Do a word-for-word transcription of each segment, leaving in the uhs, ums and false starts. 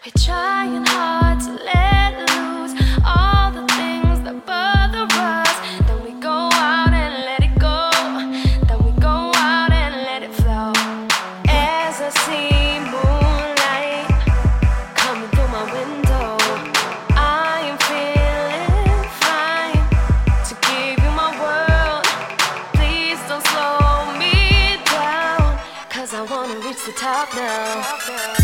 We're trying hard to let loose all the things that bother us. Then we go out and let it go. Then we go out and let it flow. As I see moonlight coming through my window, I am feeling fine to give you my world. Please don't slow me down, 'cause I wanna reach the top now.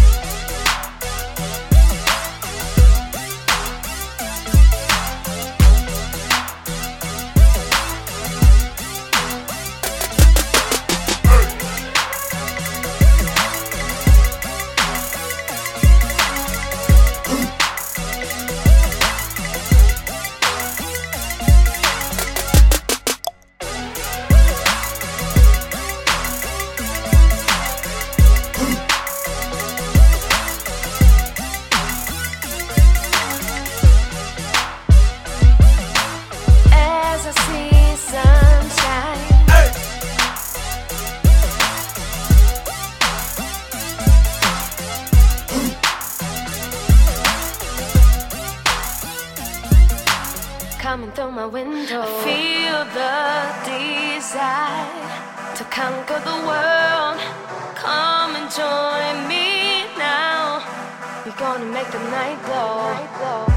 Coming through my window, I feel the desire to conquer the world. Come and join me now. We're gonna make the night glow.